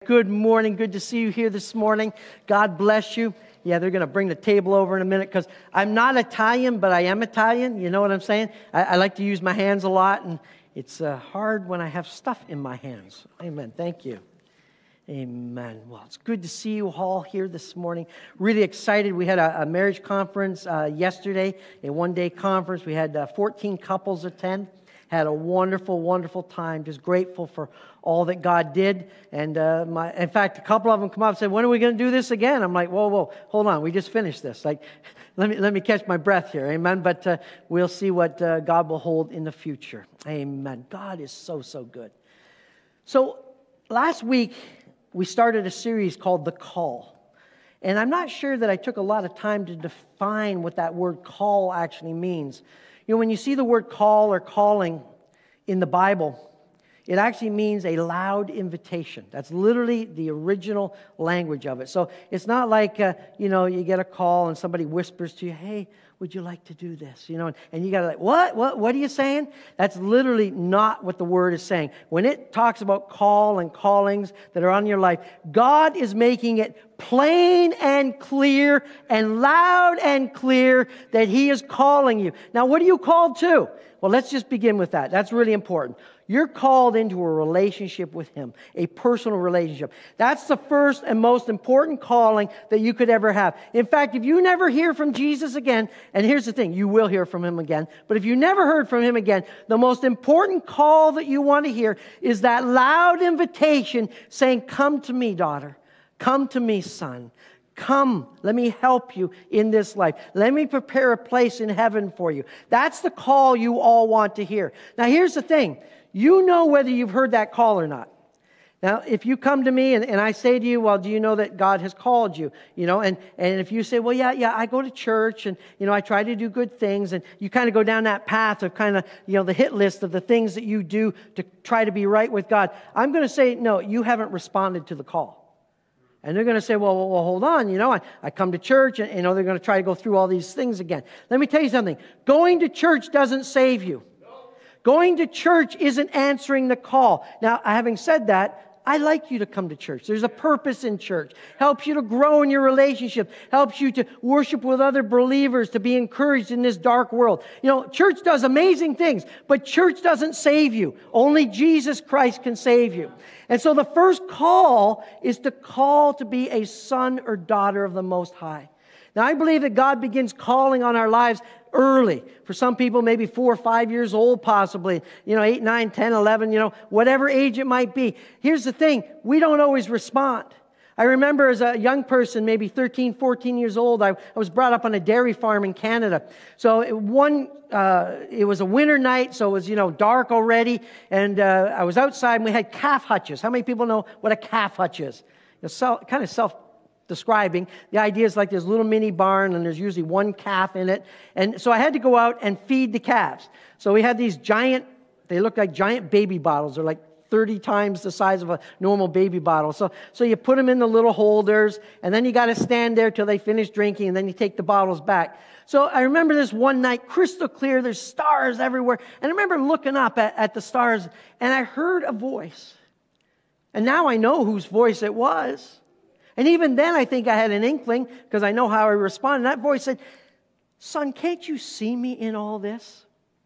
Good morning. Good to see you here this morning. God bless you. Yeah, they're going to bring the table over in a minute because I'm not Italian, but I am Italian. You know what I'm saying? I like to use my hands a lot, and it's hard when I have stuff in my hands. Amen. Thank you. Amen. Well, it's good to see you all here this morning. Really excited. We had a marriage conference yesterday, a one-day conference. We had 14 couples attend. Had a wonderful, wonderful time. Just grateful for all that God did. And in fact, a couple of them come up and said, "When are we going to do this again?" I'm like, whoa, hold on. We just finished this. Like, let me catch my breath here. Amen. But we'll see what God will hold in the future. Amen. God is so, so good. So last week, we started a series called The Call. And I'm not sure that I took a lot of time to define what that word call actually means. You know, when you see the word call or calling in the Bible, it actually means a loud invitation. That's literally the original language of it. So it's not like, you get a call and somebody whispers to you, "Hey, would you like to do this?" And you got to like, what are you saying? That's literally not what the word is saying. When it talks about call and callings that are on your life, God is making it plain and clear and loud and clear that He is calling you. Now, what are you called to? Well, let's just begin with that. That's really important. You're called into a relationship with Him, a personal relationship. That's the first and most important calling that you could ever have. In fact, if you never hear from Jesus again, and here's the thing, you will hear from Him again, but if you never heard from Him again, the most important call that you want to hear is that loud invitation saying, "Come to me, daughter. Come to me, son. Come, let me help you in this life. Let me prepare a place in heaven for you." That's the call you all want to hear. Now, here's the thing. You know whether you've heard that call or not. Now, if you come to me and I say to you, "Well, do you know that God has called you?" And if you say, "Well, yeah, I go to church and, I try to do good things," and you kind of go down that path of kind of, the hit list of the things that you do to try to be right with God, I'm going to say, no, you haven't responded to the call. And they're going to say, well, hold on, I come to church and, they're going to try to go through all these things again. Let me tell you something. Going to church doesn't save you. Going to church isn't answering the call. Now, having said that, I like you to come to church. There's a purpose in church. Helps you to grow in your relationship. Helps you to worship with other believers, to be encouraged in this dark world. Church does amazing things, but church doesn't save you. Only Jesus Christ can save you. And so the first call is the call to be a son or daughter of the Most High. Now, I believe that God begins calling on our lives early. For some people, maybe 4 or 5 years old, possibly, 8, 9, 10, 11, whatever age it might be. Here's the thing. We don't always respond. I remember as a young person, maybe 13, 14 years old, I was brought up on a dairy farm in Canada. So it was a winter night, so it was, dark already. And I was outside and we had calf hutches. How many people know what a calf hutch is? Kind of self-describing. The idea is like this little mini barn and there's usually one calf in it. And so I had to go out and feed the calves. So we had these they look like giant baby bottles. They're like 30 times the size of a normal baby bottle. So you put them in the little holders, and then you got to stand there till they finish drinking, and then you take the bottles back. So I remember this one night, crystal clear, there's stars everywhere. And I remember looking up at the stars, and I heard a voice. And now I know whose voice it was. And even then, I think I had an inkling, because I know how I respond. And that voice said, "Son, can't you see me in all this?"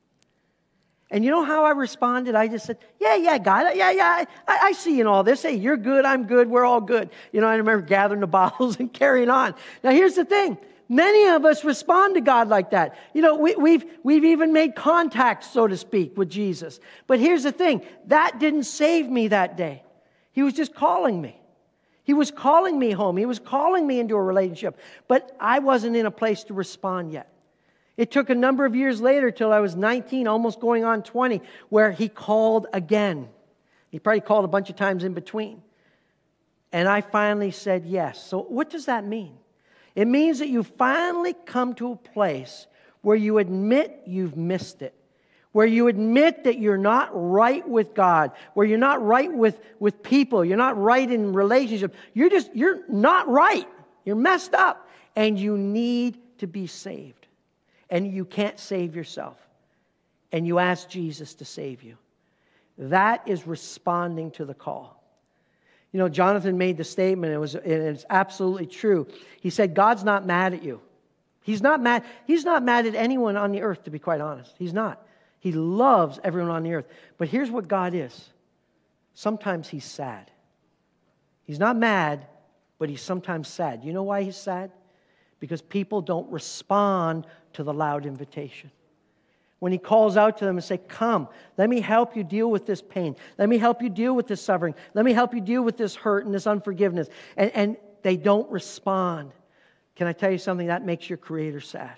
And you know how I responded? I just said, yeah, God, yeah, I see you in all this. Hey, you're good, I'm good, we're all good. I remember gathering the bottles and carrying on. Now, here's the thing. Many of us respond to God like that. We've even made contact, so to speak, with Jesus. But here's the thing. That didn't save me that day. He was just calling me. He was calling me home. He was calling me into a relationship. But I wasn't in a place to respond yet. It took a number of years later till I was 19, almost going on 20, where He called again. He probably called a bunch of times in between. And I finally said yes. So what does that mean? It means that you finally come to a place where you admit you've missed it. Where you admit that you're not right with God. Where you're not right with people. You're not right in relationships. You're not right. You're messed up. And you need to be saved. And you can't save yourself. And you ask Jesus to save you. That is responding to the call. You know, Jonathan made the statement, and it's absolutely true. He said, God's not mad at you. He's not mad. He's not mad at anyone on the earth, to be quite honest. He's not. He loves everyone on the earth. But here's what God is. Sometimes He's sad. He's not mad, but He's sometimes sad. You know why He's sad? Because people don't respond to the loud invitation. When He calls out to them and say, come, let me help you deal with this pain. Let me help you deal with this suffering. Let me help you deal with this hurt and this unforgiveness. And they don't respond. Can I tell you something? That makes your Creator sad.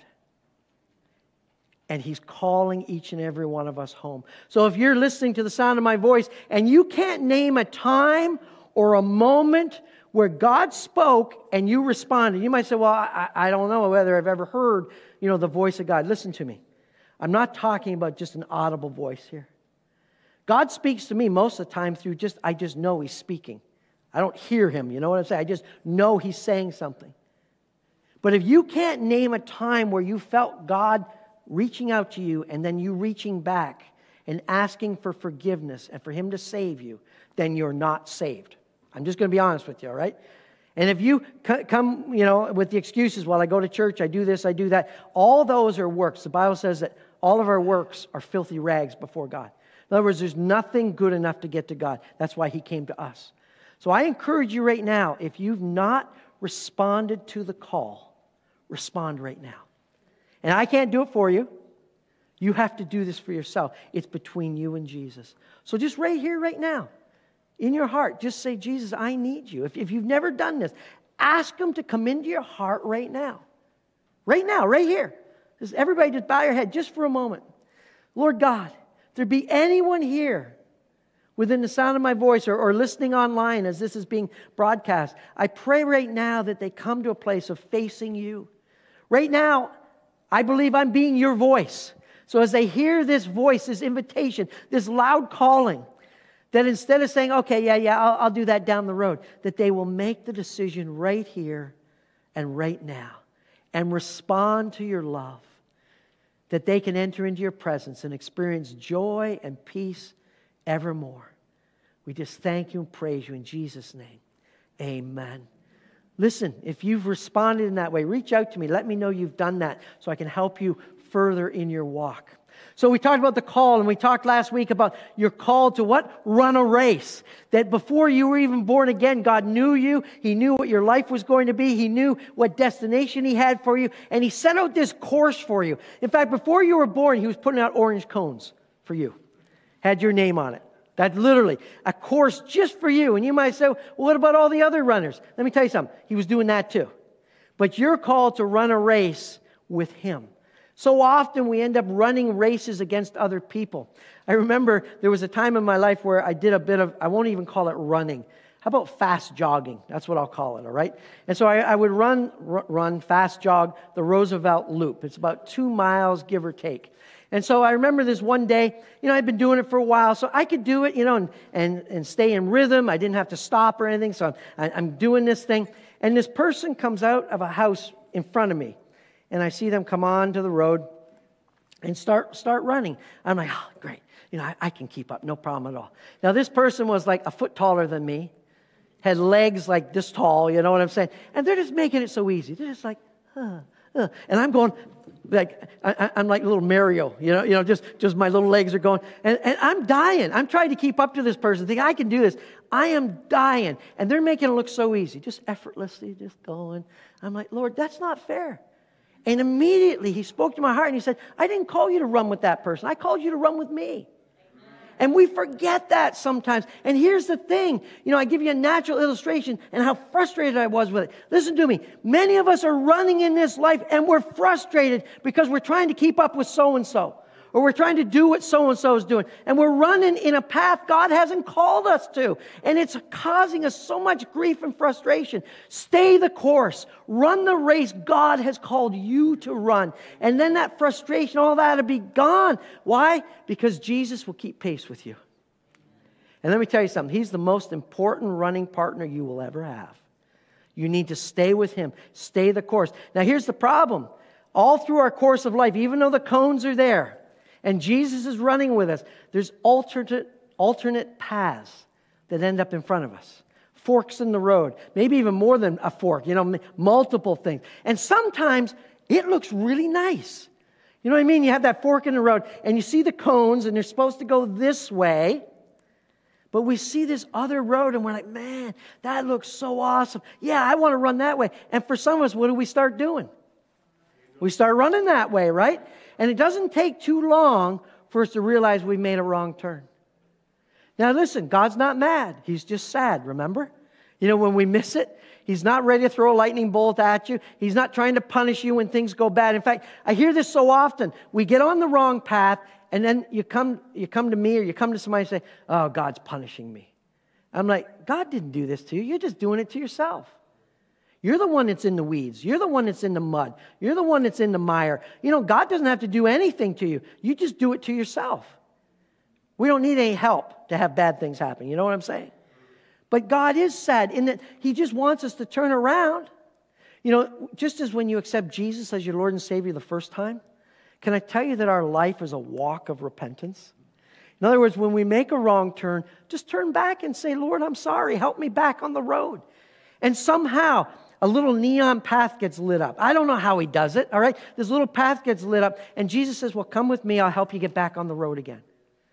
And He's calling each and every one of us home. So if you're listening to the sound of my voice and you can't name a time or a moment where God spoke and you responded, you might say, well, I don't know whether I've ever heard, the voice of God. Listen to me. I'm not talking about just an audible voice here. God speaks to me most of the time through I just know He's speaking. I don't hear Him, you know what I'm saying? I just know He's saying something. But if you can't name a time where you felt God reaching out to you and then you reaching back and asking for forgiveness and for Him to save you, then you're not saved. I'm just going to be honest with you, all right? And if you come, with the excuses, well, I go to church, I do this, I do that, all those are works. The Bible says that all of our works are filthy rags before God. In other words, there's nothing good enough to get to God. That's why He came to us. So I encourage you right now, if you've not responded to the call, respond right now. And I can't do it for you. You have to do this for yourself. It's between you and Jesus. So just right here, right now, in your heart, just say, Jesus, I need you. If you've never done this, ask Him to come into your heart right now. Right now, right here. Everybody just bow your head just for a moment. Lord God, if there be anyone here within the sound of my voice or listening online as this is being broadcast, I pray right now that they come to a place of facing you. Right now, I believe I'm being your voice. So as they hear this voice, this invitation, this loud calling, that instead of saying, okay, I'll do that down the road, that they will make the decision right here and right now and respond to your love, that they can enter into your presence and experience joy and peace evermore. We just thank you and praise you in Jesus' name. Amen. Listen, if you've responded in that way, reach out to me. Let me know you've done that so I can help you further in your walk. So we talked about the call, and we talked last week about your call to what? Run a race. That before you were even born again, God knew you. He knew what your life was going to be. He knew what destination He had for you. And He sent out this course for you. In fact, before you were born, He was putting out orange cones for you. Had your name on it. That's literally a course just for you. And you might say, well, what about all the other runners? Let me tell you something. He was doing that too. But you're called to run a race with Him. So often we end up running races against other people. I remember there was a time in my life where I did a bit of, I won't even call it running. How about fast jogging? That's what I'll call it, all right? And so I would run, fast jog the Roosevelt Loop. It's about 2 miles, give or take. And so I remember this one day, I'd been doing it for a while, so I could do it, and stay in rhythm. I didn't have to stop or anything, so I'm doing this thing. And this person comes out of a house in front of me. And I see them come onto the road and start running. I'm like, oh, great. I can keep up, no problem at all. Now, this person was like a foot taller than me, had legs like this tall, you know what I'm saying? And they're just making it so easy. They're just like, and I'm going, like, I'm like little Mario, just my little legs are going. And I'm dying. I'm trying to keep up to this person, thinking, I can do this. I am dying. And they're making it look so easy, just effortlessly, just going. I'm like, Lord, that's not fair. And immediately He spoke to my heart and He said, I didn't call you to run with that person. I called you to run with me. Amen. And we forget that sometimes. And here's the thing. I give you a natural illustration and how frustrated I was with it. Listen to me. Many of us are running in this life and we're frustrated because we're trying to keep up with so-and-so. Or we're trying to do what so-and-so is doing. And we're running in a path God hasn't called us to. And it's causing us so much grief and frustration. Stay the course. Run the race God has called you to run. And then that frustration, all that will be gone. Why? Because Jesus will keep pace with you. And let me tell you something. He's the most important running partner you will ever have. You need to stay with Him. Stay the course. Now here's the problem. All through our course of life, even though the cones are there, and Jesus is running with us, there's alternate paths that end up in front of us. forks in the road, maybe even more than a fork, multiple things. And sometimes it looks really nice. You know what I mean? You have that fork in the road, and you see the cones, and they're supposed to go this way. But we see this other road, and we're like, man, that looks so awesome. Yeah, I want to run that way. And for some of us, what do we start doing? We start running that way, right? And it doesn't take too long for us to realize we've made a wrong turn. Now listen, God's not mad. He's just sad, remember? When we miss it, He's not ready to throw a lightning bolt at you. He's not trying to punish you when things go bad. In fact, I hear this so often. We get on the wrong path, and then you come to me or you come to somebody and say, oh, God's punishing me. I'm like, God didn't do this to you. You're just doing it to yourself. You're the one that's in the weeds. You're the one that's in the mud. You're the one that's in the mire. God doesn't have to do anything to you. You just do it to yourself. We don't need any help to have bad things happen. You know what I'm saying? But God is sad in that He just wants us to turn around. Just as when you accept Jesus as your Lord and Savior the first time, can I tell you that our life is a walk of repentance? In other words, when we make a wrong turn, just turn back and say, Lord, I'm sorry. Help me back on the road. And somehow, a little neon path gets lit up. I don't know how He does it, all right? This little path gets lit up, and Jesus says, well, come with me. I'll help you get back on the road again.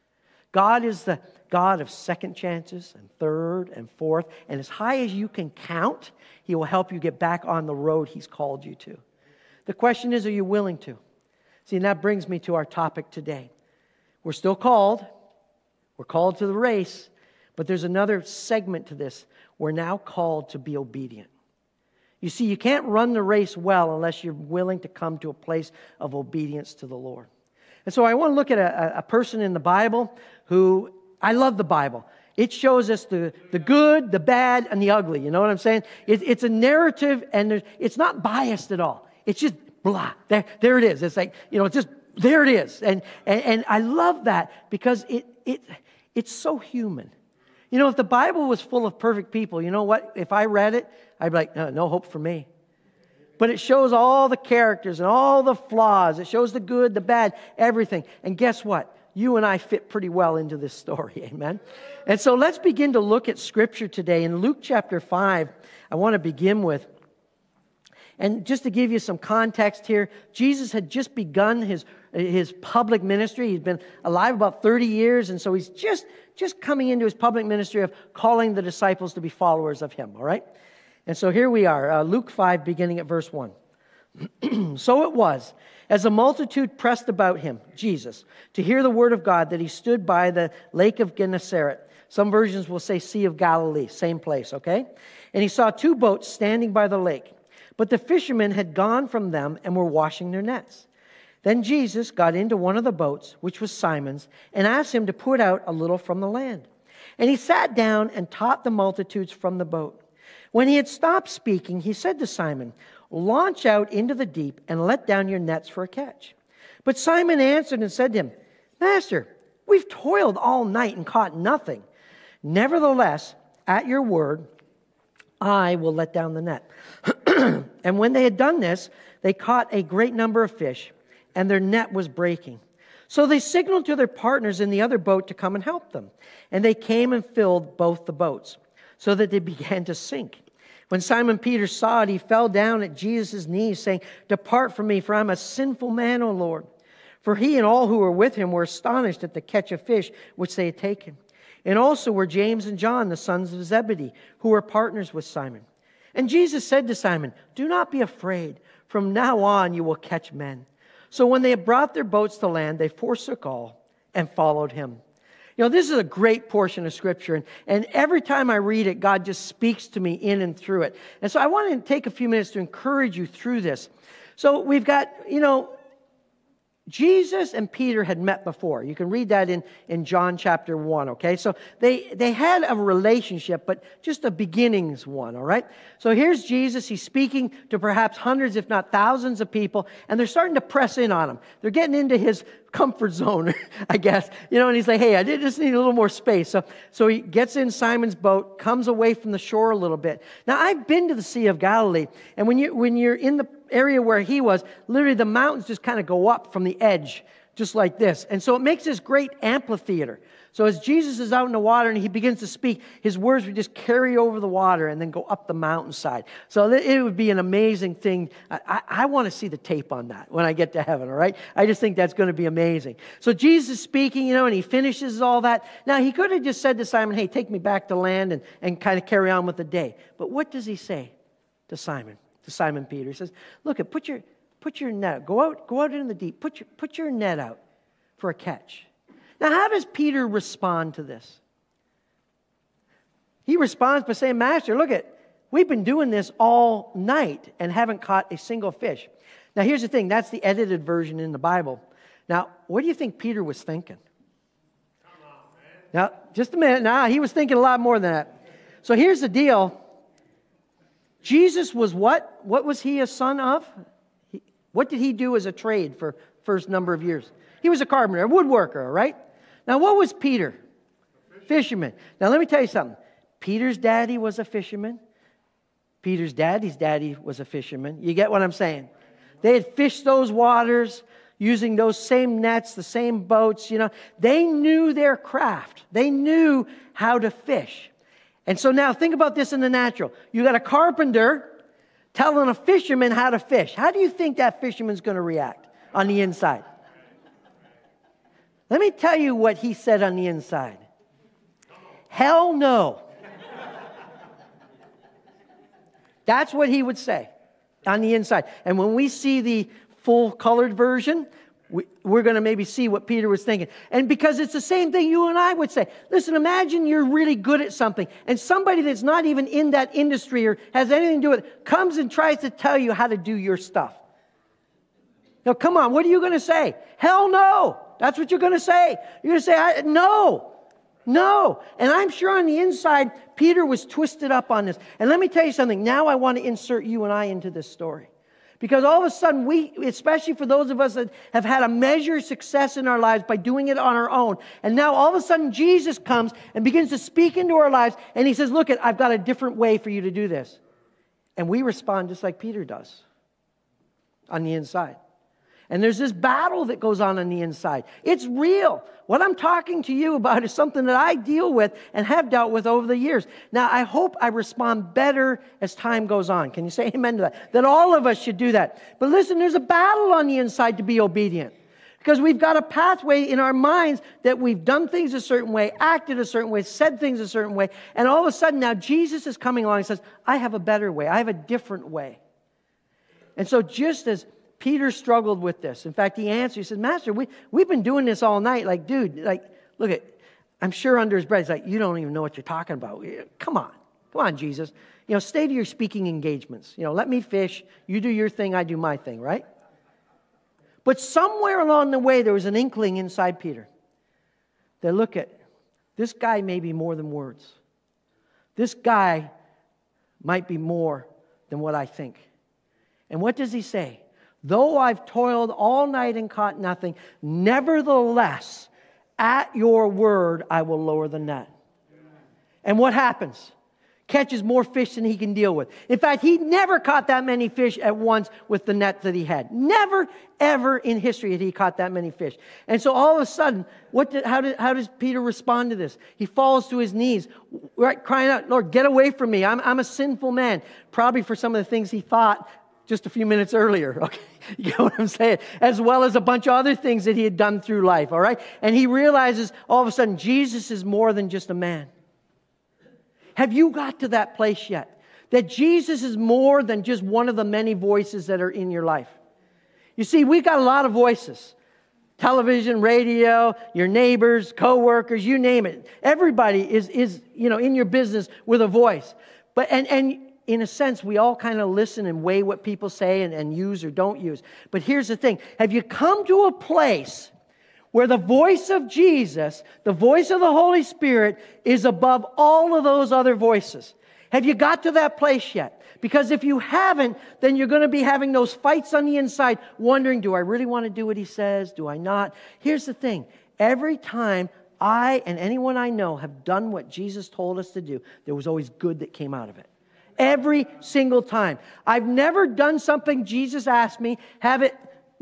God is the God of second chances and third and fourth. And as high as you can count, He will help you get back on the road He's called you to. The question is, are you willing to? See, and that brings me to our topic today. We're still called. We're called to the race. But there's another segment to this. We're now called to be obedient. You see, you can't run the race well unless you're willing to come to a place of obedience to the Lord. And so I want to look at a person in the Bible who, I love the Bible. It shows us the good, the bad, and the ugly. You know what I'm saying? It's a narrative, and it's not biased at all. It's just blah. There it is. It's like, it's just, there it is. And I love that because it's so human. If the Bible was full of perfect people, you know what? If I read it, I'd be like, no hope for me. But it shows all the characters and all the flaws. It shows the good, the bad, everything. And guess what? You and I fit pretty well into this story, amen? And so let's begin to look at Scripture today. In Luke chapter 5, I want to begin with. And just to give you some context here, Jesus had just begun his public ministry. He'd been alive about 30 years, and so he's just coming into his public ministry of calling the disciples to be followers of Him, all right? And so here we are, Luke 5, beginning at verse 1. So it was, as the multitude pressed about Him, Jesus, to hear the word of God, that He stood by the lake of Gennesaret. Some versions will say Sea of Galilee, same place, okay? And He saw two boats standing by the lake. But the fishermen had gone from them and were washing their nets. Then Jesus got into one of the boats, which was Simon's, and asked him to put out a little from the land. And He sat down and taught the multitudes from the boat. When He had stopped speaking, He said to Simon, launch out into the deep and let down your nets for a catch. But Simon answered and said to Him, Master, we've toiled all night and caught nothing. Nevertheless, at your word, I will let down the net. And when they had done this, they caught a great number of fish, and their net was breaking. So they signaled to their partners in the other boat to come and help them. And they came and filled both the boats, so that they began to sink. When Simon Peter saw it, he fell down at Jesus' knees, saying, Depart from me, for I'm a sinful man, O Lord. For he and all who were with him were astonished at the catch of fish which they had taken. And also were James and John, the sons of Zebedee, who were partners with Simon. And Jesus said to Simon, Do not be afraid. From now on you will catch men. So when they had brought their boats to land, they forsook all and followed Him. This is a great portion of Scripture, and every time I read it, God just speaks to me in and through it. And so I want to take a few minutes to encourage you through this. So we've got, Jesus and Peter had met before. You can read that in John chapter 1, okay? So they had a relationship, but just a beginnings one, all right? So here's Jesus. He's speaking to perhaps hundreds, if not thousands of people, and they're starting to press in on Him. They're getting into His comfort zone, I guess. And He's like, hey, I just need a little more space. So He gets in Simon's boat, comes away from the shore a little bit. Now, I've been to the Sea of Galilee, and when you're in the area where He was, literally the mountains just kind of go up from the edge just like this. And so it makes this great amphitheater. So as Jesus is out in the water and he begins to speak, his words would just carry over the water and then go up the mountainside. So it would be an amazing thing. I want to see the tape on that when I get to heaven, all right? I just think that's going to be amazing. So Jesus is speaking, and he finishes all that. Now, he could have just said to Simon, hey, take me back to land and kind of carry on with the day. But what does he say to Simon Peter? He says, look, put your net out. Go out into the deep. Put your net out for a catch. Now, how does Peter respond to this? He responds by saying, Master, look we've been doing this all night and haven't caught a single fish. Now, here's the thing. That's the edited version in the Bible. Now, what do you think Peter was thinking? Come on, man. Now, just a minute. Now, he was thinking a lot more than that. So here's the deal. Jesus was what? What was he a son of? What did he do as a trade for first number of years? He was a carpenter, a woodworker, right? Now, what was Peter? Fisherman. Now, let me tell you something. Peter's daddy was a fisherman. Peter's daddy's daddy was a fisherman. You get what I'm saying? They had fished those waters using those same nets, the same boats, They knew their craft. They knew how to fish. And so now think about this in the natural. You got a carpenter telling a fisherman how to fish. How do you think that fisherman's going to react on the inside? Let me tell you what he said on the inside. Hell no. That's what he would say on the inside. And when we see the full colored version, we're going to maybe see what Peter was thinking. And because it's the same thing you and I would say. Listen, imagine you're really good at something, and somebody that's not even in that industry or has anything to do with it comes and tries to tell you how to do your stuff. Now, come on, what are you going to say? Hell no. That's what you're going to say. You're going to say, no. And I'm sure on the inside, Peter was twisted up on this. And let me tell you something. Now I want to insert you and I into this story. Because all of a sudden, especially for those of us that have had a measure of success in our lives by doing it on our own, and now all of a sudden Jesus comes and begins to speak into our lives, and he says, look, I've got a different way for you to do this. And we respond just like Peter does on the inside. And there's this battle that goes on the inside. It's real. What I'm talking to you about is something that I deal with and have dealt with over the years. Now, I hope I respond better as time goes on. Can you say amen to that? That all of us should do that. But listen, there's a battle on the inside to be obedient. Because we've got a pathway in our minds that we've done things a certain way, acted a certain way, said things a certain way. And all of a sudden now Jesus is coming along and says, I have a better way. I have a different way. And so just as Peter struggled with this. In fact, he answered, he said, Master, we've been doing this all night. Like, dude, look I'm sure under his breath, he's like, you don't even know what you're talking about. Come on, Jesus. Stay to your speaking engagements. Let me fish. You do your thing, I do my thing, right? But somewhere along the way, there was an inkling inside Peter. That look at, this guy may be more than words. This guy might be more than what I think. And what does he say? Though I've toiled all night and caught nothing, nevertheless, at your word, I will lower the net. And what happens? Catches more fish than he can deal with. In fact, he never caught that many fish at once with the net that he had. Never, ever in history had he caught that many fish. And so all of a sudden, how does Peter respond to this? He falls to his knees, right, crying out, Lord, get away from me. I'm a sinful man. Probably for some of the things he thought just a few minutes earlier, okay? You get what I'm saying? As well as a bunch of other things that he had done through life, all right? And he realizes all of a sudden Jesus is more than just a man. Have you got to that place yet? That Jesus is more than just one of the many voices that are in your life. You see, we've got a lot of voices. Television, radio, your neighbors, co-workers, you name it. Everybody is in your business with a voice. But and in a sense, we all kind of listen and weigh what people say and use or don't use. But here's the thing. Have you come to a place where the voice of Jesus, the voice of the Holy Spirit, is above all of those other voices? Have you got to that place yet? Because if you haven't, then you're going to be having those fights on the inside, wondering, do I really want to do what he says? Do I not? Here's the thing. Every time I and anyone I know have done what Jesus told us to do, there was always good that came out of it. Every single time. I've never done something Jesus asked me, have it,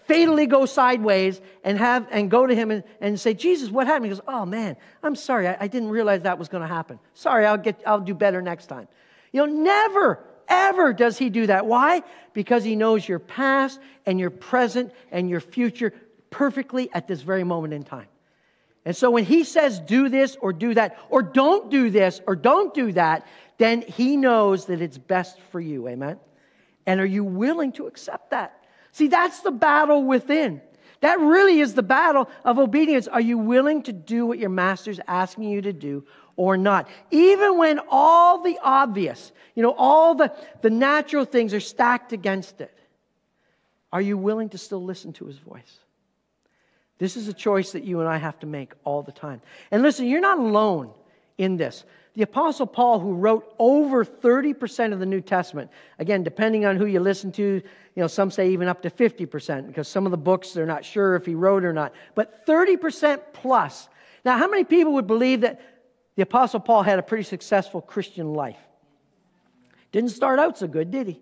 fatally go sideways and go to him and say, Jesus, what happened? He goes, oh man, I'm sorry. I didn't realize that was going to happen. Sorry, I'll do better next time. Never, ever does he do that. Why? Because he knows your past and your present and your future perfectly at this very moment in time. And so when he says do this or do that, or don't do this or don't do that, then he knows that it's best for you. Amen? And are you willing to accept that? See, that's the battle within. That really is the battle of obedience. Are you willing to do what your master's asking you to do or not? Even when all the obvious, all the natural things are stacked against it. Are you willing to still listen to his voice? This is a choice that you and I have to make all the time. And listen, you're not alone in this. The Apostle Paul, who wrote over 30% of the New Testament, again, depending on who you listen to, some say even up to 50%, because some of the books, they're not sure if he wrote or not, but 30% plus. Now, how many people would believe that the Apostle Paul had a pretty successful Christian life? Didn't start out so good, did he?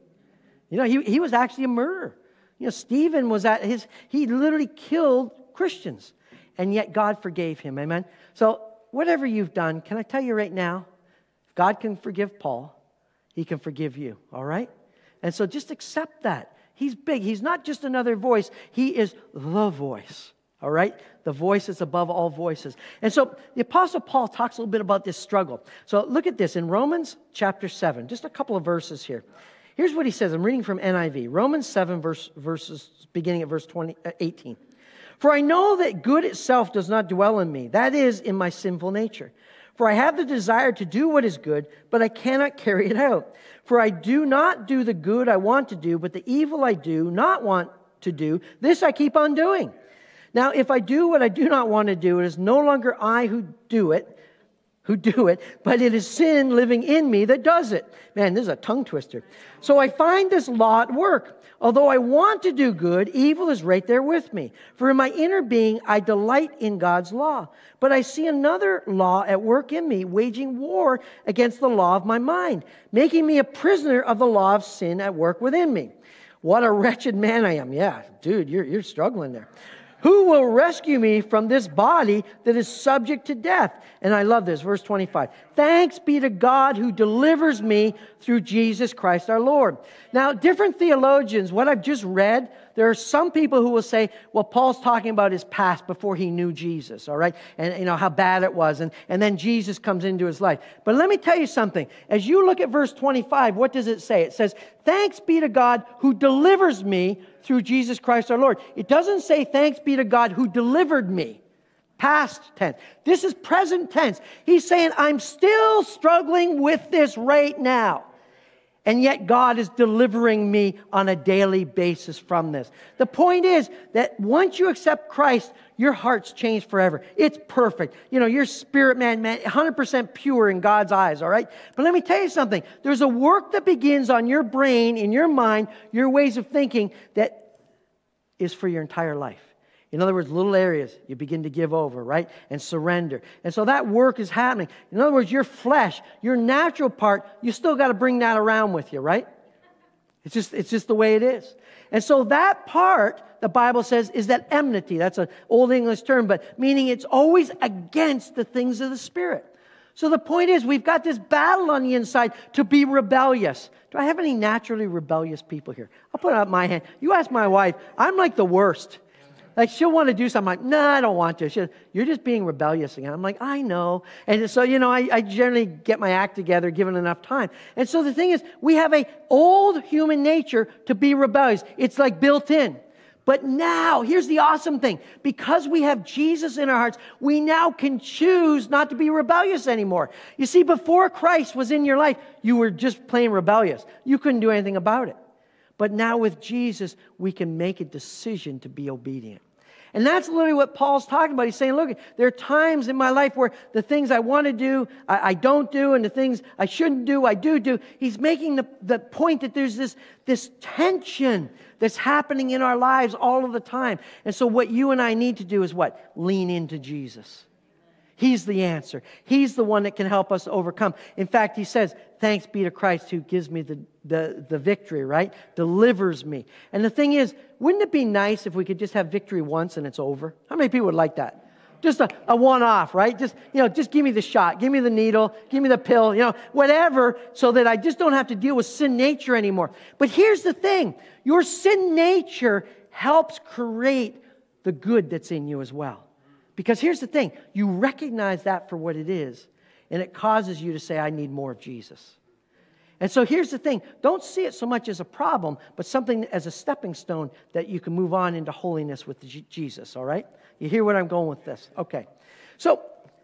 He was actually a murderer. Stephen was he literally killed Christians, and yet God forgave him. Amen? So, whatever you've done, can I tell you right now, if God can forgive Paul, he can forgive you, all right? And so just accept that. He's big. He's not just another voice. He is the voice, all right? The voice is above all voices. And so the Apostle Paul talks a little bit about this struggle. So look at this in Romans chapter 7, just a couple of verses here. Here's what he says. I'm reading from NIV. Romans 7, verses beginning at verse 18. For I know that good itself does not dwell in me, that is, in my sinful nature. For I have the desire to do what is good, but I cannot carry it out. For I do not do the good I want to do, but the evil I do not want to do, this I keep on doing. Now, if I do what I do not want to do, it is no longer I who do it, but it is sin living in me that does it. Man, this is a tongue twister. So I find this law at work. Although I want to do good, evil is right there with me. For in my inner being, I delight in God's law. But I see another law at work in me, waging war against the law of my mind, making me a prisoner of the law of sin at work within me. What a wretched man I am. Yeah, dude, you're struggling there. Who will rescue me from this body that is subject to death? And I love this, verse 25. Thanks be to God who delivers me through Jesus Christ our Lord. Now, different theologians, what I've just read, there are some people who will say, well, Paul's talking about his past before he knew Jesus, all right? And how bad it was. And then Jesus comes into his life. But let me tell you something. As you look at verse 25, what does it say? It says, thanks be to God who delivers me through Jesus Christ our Lord. It doesn't say thanks be to God who delivered me. Past tense. This is present tense. He's saying I'm still struggling with this right now. And yet God is delivering me on a daily basis from this. The point is that once you accept Christ, your heart's changed forever. It's perfect. Your spirit, man, 100% pure in God's eyes, all right? But let me tell you something. There's a work that begins on your brain, in your mind, your ways of thinking that is for your entire life. In other words, little areas you begin to give over, right? And surrender. And so that work is happening. In other words, your flesh, your natural part, you still got to bring that around with you, right? It's just the way it is. And so that part, the Bible says, is that enmity. That's an old English term, but meaning it's always against the things of the Spirit. So the point is, we've got this battle on the inside to be rebellious. Do I have any naturally rebellious people here? I'll put up my hand. You ask my wife, I'm like the worst. Like, she'll want to do something. I'm like, no, I don't want to. You're just being rebellious again. I'm like, I know. And so, I generally get my act together given enough time. And so the thing is, we have an old human nature to be rebellious. It's like built in. But now, here's the awesome thing. Because we have Jesus in our hearts, we now can choose not to be rebellious anymore. You see, before Christ was in your life, you were just plain rebellious. You couldn't do anything about it. But now with Jesus, we can make a decision to be obedient. And that's literally what Paul's talking about. He's saying, look, there are times in my life where the things I want to do, I don't do, and the things I shouldn't do, I do. He's making the point that there's this tension that's happening in our lives all of the time. And so what you and I need to do is what? Lean into Jesus. He's the answer. He's the one that can help us overcome. In fact, he says, thanks be to Christ who gives me the victory, right? Delivers me. And the thing is, wouldn't it be nice if we could just have victory once and it's over? How many people would like that? Just a one-off, right? Just give me the shot, give me the needle, give me the pill, whatever, so that I just don't have to deal with sin nature anymore. But here's the thing. Your sin nature helps create the good that's in you as well. Because here's the thing. You recognize that for what it is, and it causes you to say, I need more of Jesus. And so here's the thing. Don't see it so much as a problem, but something as a stepping stone that you can move on into holiness with Jesus, all right? You hear where I'm going with this? Okay. So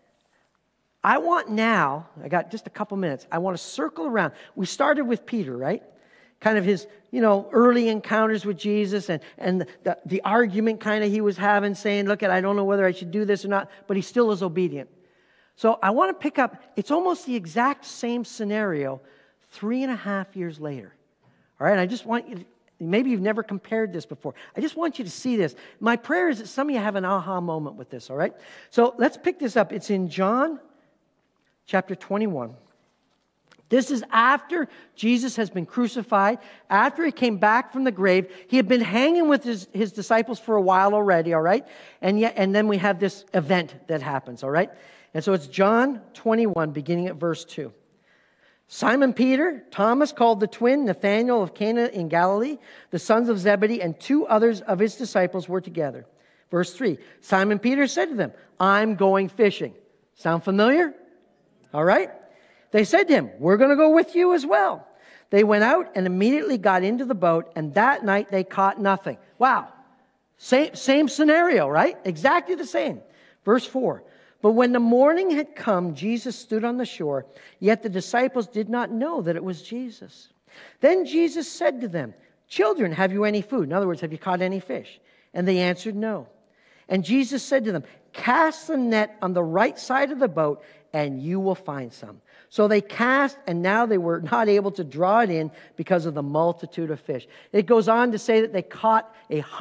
I want now, I got just a couple minutes, I want to circle around. We started with Peter, right? Kind of his, early encounters with Jesus and the argument kind of he was having, saying, look, I don't know whether I should do this or not, but he still is obedient. So I want to pick up, it's almost the exact same scenario 3.5 years later. All right, I just want you to, maybe you've never compared this before. I just want you to see this. My prayer is that some of you have an aha moment with this, all right? So let's pick this up. It's in John chapter 21. This is after Jesus has been crucified, after he came back from the grave. He had been hanging with his disciples for a while already, all right? And then we have this event that happens, all right? And so it's John 21, beginning at verse 2. Simon Peter, Thomas called the twin, Nathanael of Cana in Galilee, the sons of Zebedee, and 2 others of his disciples were together. Verse 3, Simon Peter said to them, I'm going fishing. Sound familiar? All right. They said to him, we're going to go with you as well. They went out and immediately got into the boat, and that night they caught nothing. Wow. Same scenario, right? Exactly the same. Verse 4. But when the morning had come, Jesus stood on the shore, yet the disciples did not know that it was Jesus. Then Jesus said to them, children, have you any food? In other words, have you caught any fish? And they answered no. And Jesus said to them, cast the net on the right side of the boat, and you will find some. So they cast, and now they were not able to draw it in because of the multitude of fish. It goes on to say that they caught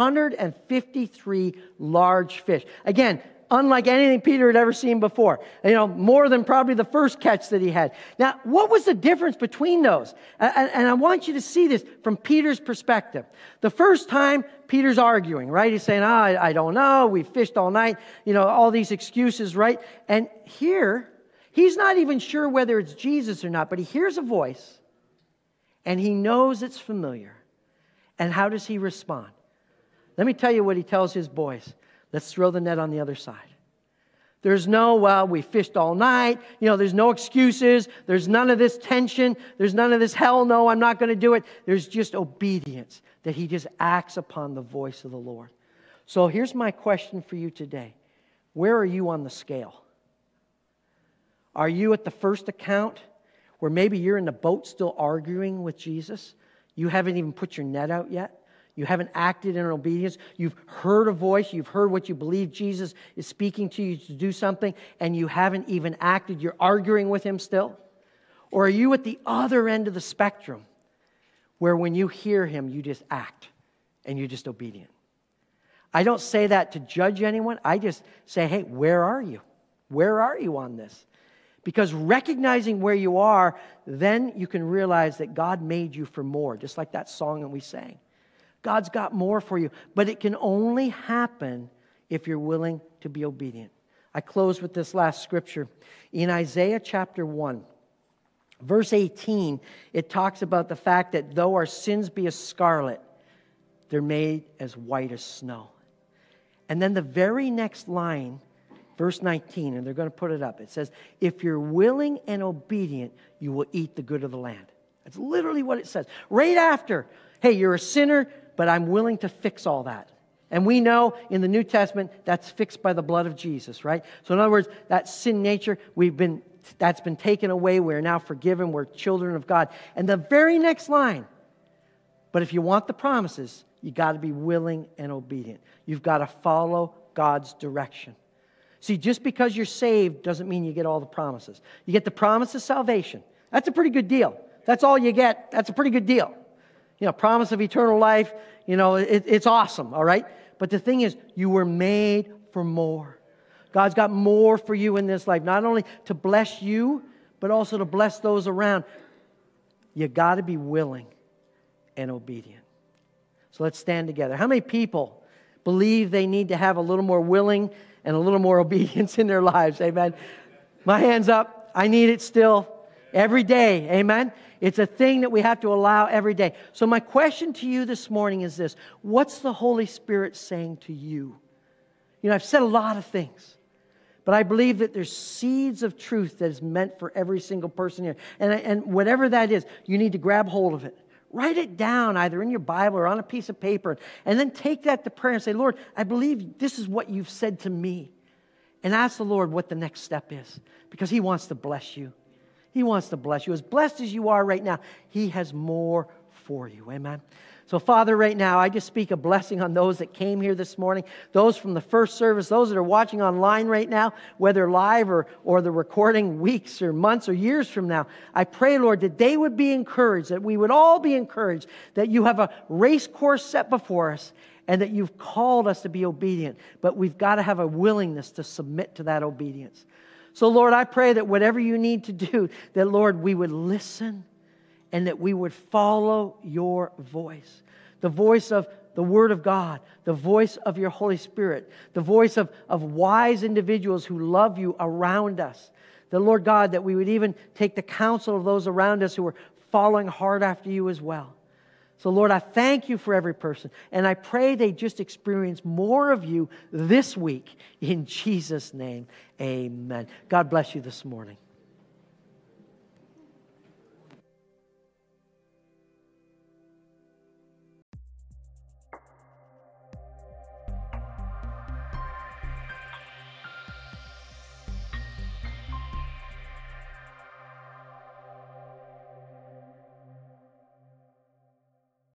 153 large fish. Again, unlike anything Peter had ever seen before. More than probably the first catch that he had. Now, what was the difference between those? And I want you to see this from Peter's perspective. The first time, Peter's arguing, right? He's saying, I don't know. We fished all night. All these excuses, right? And here, he's not even sure whether it's Jesus or not, but he hears a voice, and he knows it's familiar. And how does he respond? Let me tell you what he tells his boys. Let's throw the net on the other side. There's no, we fished all night. There's no excuses. There's none of this tension. There's none of this, hell no, I'm not going to do it. There's just obedience that he just acts upon the voice of the Lord. So here's my question for you today. Where are you on the scale? Are you at the first account where maybe you're in the boat still arguing with Jesus? You haven't even put your net out yet. You haven't acted in obedience. You've heard a voice. You've heard what you believe Jesus is speaking to you to do something, and you haven't even acted. You're arguing with him still. Or are you at the other end of the spectrum where when you hear him, you just act and you're just obedient? I don't say that to judge anyone. I just say, hey, where are you? Where are you on this? Because recognizing where you are, then you can realize that God made you for more, just like that song that we sang. God's got more for you, but it can only happen if you're willing to be obedient. I close with this last scripture. In Isaiah chapter 1, verse 18, it talks about the fact that though our sins be as scarlet, they're made as white as snow. And then the very next line, verse 19, and they're going to put it up. It says, if you're willing and obedient, you will eat the good of the land. That's literally what it says. Right after, hey, you're a sinner, but I'm willing to fix all that. And we know in the New Testament, that's fixed by the blood of Jesus, right? So in other words, that sin nature, that's been taken away. We're now forgiven. We're children of God. And the very next line, but if you want the promises, you got to be willing and obedient. You've got to follow God's direction. See, just because you're saved doesn't mean you get all the promises. You get the promise of salvation. That's a pretty good deal. That's all you get. That's a pretty good deal. Promise of eternal life, it's awesome, all right? But the thing is, you were made for more. God's got more for you in this life. Not only to bless you, but also to bless those around. You got to be willing and obedient. So let's stand together. How many people believe they need to have a little more willing and a little more obedience in their lives? Amen. My hand's up. I need it still every day. Amen. It's a thing that we have to allow every day. So my question to you this morning is this. What's the Holy Spirit saying to you? You know, I've said a lot of things, but I believe that there's seeds of truth that is meant for every single person here. And whatever that is, you need to grab hold of it. Write it down either in your Bible or on a piece of paper. And then take that to prayer and say, Lord, I believe this is what you've said to me. And ask the Lord what the next step is. Because He wants to bless you. He wants to bless you. As blessed as you are right now, He has more for you. Amen. So, Father, right now, I just speak a blessing on those that came here this morning, those from the first service, those that are watching online right now, whether live or the recording weeks or months or years from now. I pray, Lord, that they would be encouraged, that we would all be encouraged, that you have a race course set before us and that you've called us to be obedient, but we've got to have a willingness to submit to that obedience. So, Lord, I pray that whatever you need to do, that, Lord, we would listen and that we would follow your voice. The voice of the Word of God, the voice of your Holy Spirit, the voice of wise individuals who love you around us. The Lord God, that we would even take the counsel of those around us who are following hard after you as well. So, Lord, I thank you for every person, and I pray they just experience more of you this week. In Jesus' name, amen. God bless you this morning.